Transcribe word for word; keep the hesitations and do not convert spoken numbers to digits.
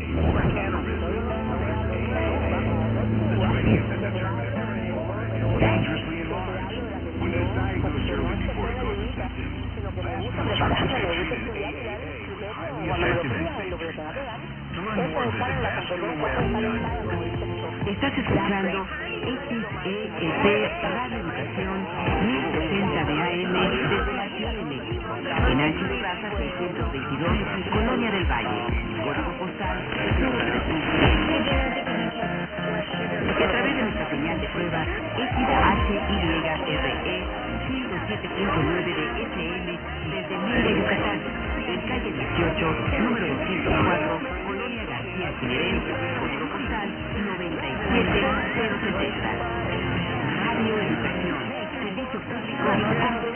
Dangerously enlarged. When there's diagnosed early before it causes symptoms, last research demonstrated A A A highly effective in safety. To learn more, visit vascularware dot org. Estás escuchando X E E P Radio Educación mil sesenta de A M desde la Ciudad de México, en Ancho Plaza seiscientos veintidós, Colonia del Valle, código postal cero tres uno. Y a través de nuestra señal de prueba X H Y R E ciento siete punto nueve de F M desde Mérida, Yucatán, en calle dieciocho, número doscientos cuatro, Colonia García Jiménez, código postal noventa y siete cero setenta. Radio Educación, servicio público.